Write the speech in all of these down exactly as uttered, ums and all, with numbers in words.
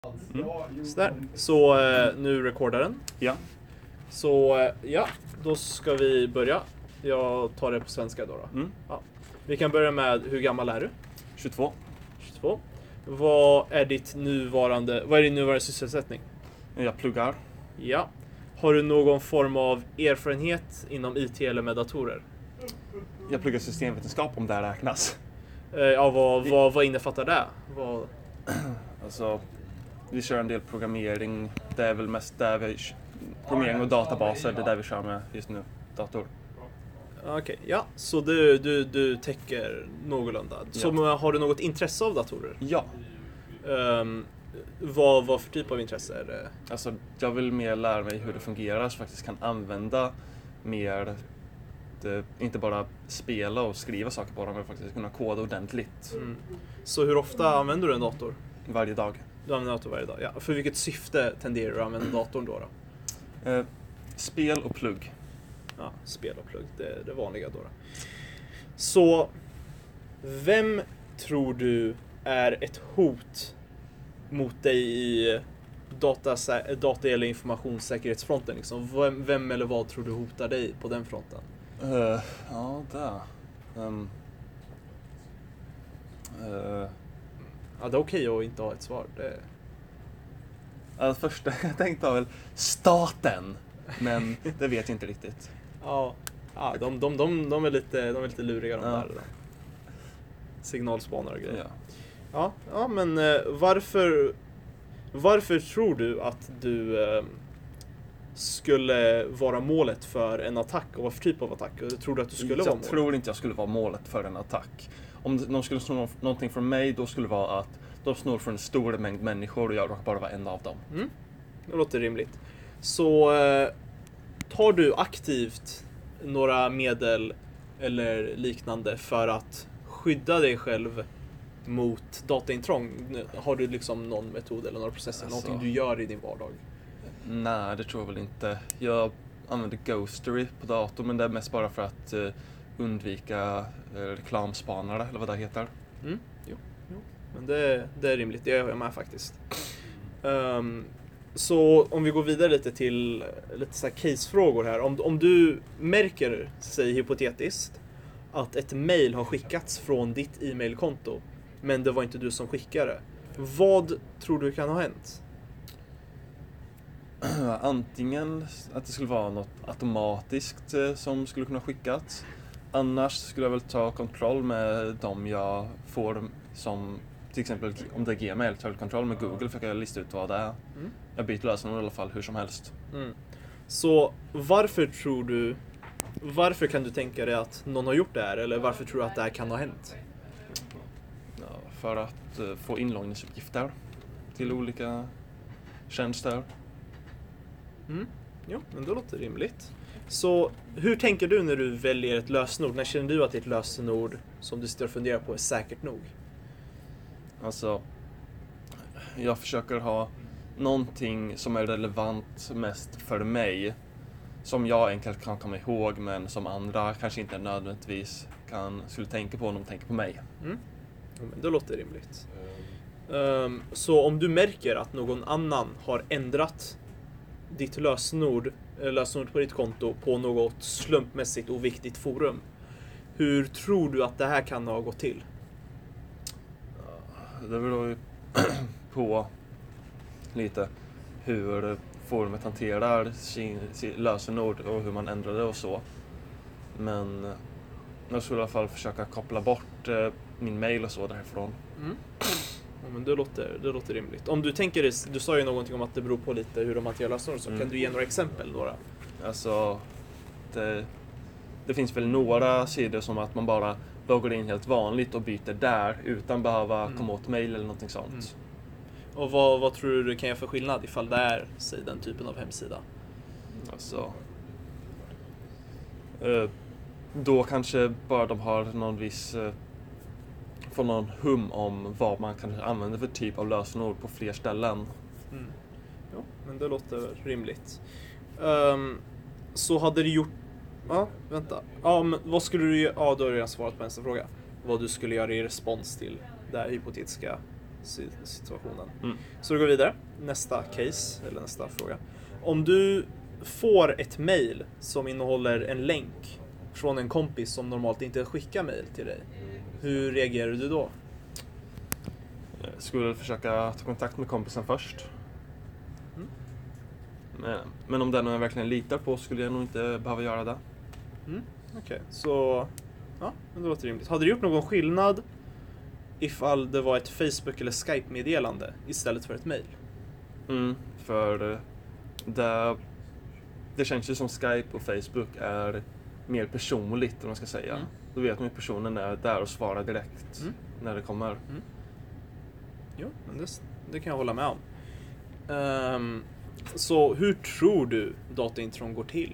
Mm. Så, där. Så eh, nu rekordar den. Ja. Så eh, ja, då ska vi börja. Jag tar det på svenska då. då. Mm. Ja. Vi kan börja med, hur gammal är du? tjugotvå. tjugotvå. Vad är ditt nuvarande, vad är din nuvarande sysselsättning? Jag pluggar. Ja. Har du någon form av erfarenhet inom I T eller med datorer? Jag pluggar systemvetenskap, om det räknas. Eh, ja, vad, vad, vad innefattar det? Vad... Alltså, vi kör en del programmering. Det är väl mest där vi... Programmering och databaser, det är där vi kör med just nu. Dator. Okej, okay, ja. Så du, du, du täcker någorlunda. Ja. Så har du något intresse av datorer? Ja. Um, vad, vad för typ av intresse är det? Alltså, jag vill mer lära mig hur det fungerar så faktiskt kan använda mer... Det, inte bara spela och skriva saker på dem, men faktiskt kunna koda ordentligt. Mm. Så hur ofta använder du en dator? Varje dag. Du använder en dator varje dag, ja. För vilket syfte tenderar du att använda datorn då? då? Eh, spel och plugg. Ja, spel och plugg, det är det vanliga då, då. Så, vem tror du är ett hot mot dig i data, data eller informationssäkerhetsfronten? Liksom? Vem, vem eller vad tror du hotar dig på den fronten? Uh, ja, där. Um, uh, ja, det är okej att inte ha ett svar. Det... Alltså, första jag tänkte var väl staten, men det vet jag inte riktigt. Ja, ja de, de, de, de, är lite, de är lite luriga de ja. där. Då. Signalspanare och grejer. Ja. Ja, ja men eh, varför, varför tror du att du eh, skulle vara målet för en attack, och vad för typ av attack? Tror du att du skulle jag vara målet? Jag tror inte jag skulle vara målet för en attack. Om de skulle sno någonting från mig, då skulle det vara att de snor från en stor mängd människor och jag råkar bara vara en av dem. Mm. Det låter rimligt. Så eh, tar du aktivt några medel eller liknande för att skydda dig själv mot dataintrång? Har du liksom någon metod eller några processer, alltså, någonting du gör i din vardag? Nej, det tror jag väl inte. Jag använder Ghostery på datorn, men det är mest bara för att uh, undvika uh, reklamspanare, eller vad det heter. Mm. Jo, jo. Men det, det är rimligt, det gör jag med faktiskt. Um, så om vi går vidare lite till lite så här casefrågor här. Om, om du märker, säg hypotetiskt, att ett mail har skickats från ditt e-mailkonto, men det var inte du som skickade. Vad tror du kan ha hänt? Antingen att det skulle vara något automatiskt som skulle kunna skickas. Annars skulle jag väl ta kontroll med dem jag får, som till exempel om det är Gmail, ta kontroll med Google för att jag lista ut vad det är. Mm. Jag byter lösenord i alla fall hur som helst. Mm. Så varför tror du, varför kan du tänka dig att någon har gjort det här, eller varför tror du att det här kan ha hänt? Ja, för att uh, få inloggningsuppgifter till olika tjänster. Mm. Jo, men det låter rimligt. Så hur tänker du när du väljer ett lösenord? När känner du att ett lösenord som du sitter och funderar på är säkert nog? Alltså, jag försöker ha någonting som är relevant mest för mig. Som jag enkelt kan komma ihåg, men som andra kanske inte nödvändigtvis kan, skulle tänka på om de tänker på mig. Mm. Ja, men det låter rimligt. Um, så om du märker att någon annan har ändrat ditt lösenord, lösenord på ditt konto på något slumpmässigt och viktigt forum, hur tror du att det här kan ha gått till? Det beror ju på lite hur forumet hanterar sin, sin lösenord och hur man ändrar det och så. Men jag skulle i alla fall försöka koppla bort eh, min mail och så därifrån. Mm. Ja, men det låter, det låter rimligt. Om du tänker, du sa ju någonting om att det beror på lite hur de hanterar lösenord, så mm. kan du ge några exempel då? Alltså, det, det finns väl några sidor som att man bara loggar in helt vanligt och byter där utan behöva mm. komma åt mail eller någonting sånt. Mm. Och vad, vad tror du det kan göra för skillnad ifall det är, säg, den typen av hemsida? Alltså, eh, då kanske bara de har någon viss, eh, får någon hum om vad man kan använda för typ av lösenord på fler ställen. Mm. Ja, men det låter rimligt. Um, så hade du gjort, ja, vänta. Ja, men vad skulle du göra? Ja, då har du redan svarat på nästa fråga. Vad du skulle göra i respons till det här hypotetiska situationen. Mm. Så vi går vidare. Nästa case, eller nästa fråga. Om du får ett mail som innehåller en länk från en kompis som normalt inte skickar mail till dig, hur reagerar du då? Jag skulle försöka ta kontakt med kompisen först. Mm. Men, men om den jag verkligen litar på skulle jag nog inte behöva göra det. Mm. Okej, okay. Så ja, det låter rimligt. Hade du gjort någon skillnad ifall det var ett Facebook- eller Skype-meddelande istället för ett mail? Mm, för det, det känns ju som Skype och Facebook är mer personligt, om man ska säga. Mm. Då vet man att personen är där och svarar direkt Mm. när det kommer. Mm. Jo, men det, det kan jag hålla med om. Um, så hur tror du dataintrång går till?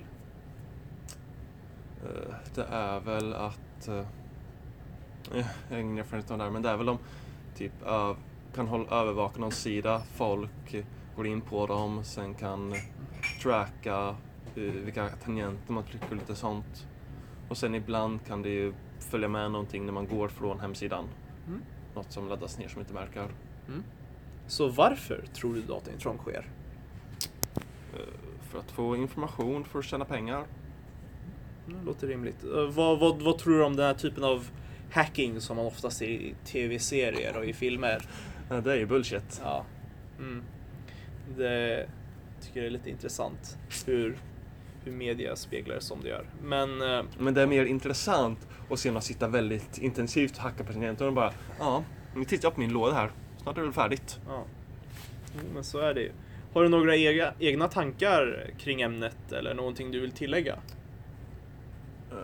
Uh, det är väl att... Uh, jag har ingen erfarenhet av det här, men det är väl de typ öv, kan hålla, övervaka någon sida. Folk uh, går in på dem, sen kan tracka uh, vilka tangenter man trycker och lite sånt. Och sen ibland kan det ju följa med någonting när man går från hemsidan. Mm. Något som laddas ner som inte verkar. Mm. Så varför tror du dataintrång sker? Uh, för att få information, för att tjäna pengar. Det låter rimligt. Uh, vad, vad, vad tror du om den här typen av hacking som man ofta ser i tv-serier och i filmer? Uh, det är ju bullshit. Ja. Mm. Det tycker jag är lite intressant hur, hur media speglar som det gör. Men, uh, Men det är mer intressant att se någon sitta väldigt intensivt och hacka på tangenter och bara, ja, nu tittar jag på min låda här. Snart är det väl färdigt. ja. Jo, men så är det ju. Har du några egna, egna tankar kring ämnet eller någonting du vill tillägga? Uh,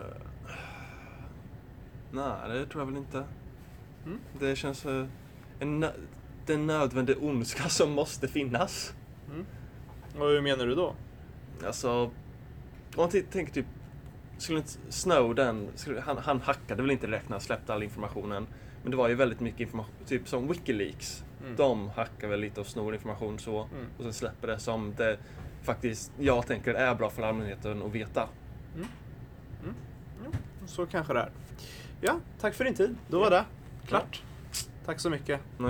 nej, det tror jag väl inte. Mm. Det känns uh, en nö- den nödvändiga ondska som måste finnas. Mm. Och hur menar du då? Alltså, om man t- tänker typ, skulle inte Snowden, skulle, han, han hackade väl inte direkt när han släppte all informationen. Men det var ju väldigt mycket information, typ som WikiLeaks. Mm. De hackar väl lite och snor information så. Mm. Och sen släpper det som det faktiskt, jag tänker, är bra för allmänheten att veta. Mm. Mm. Jo, så kanske det är. Ja, tack för din tid. Då var det klart. Tack så mycket.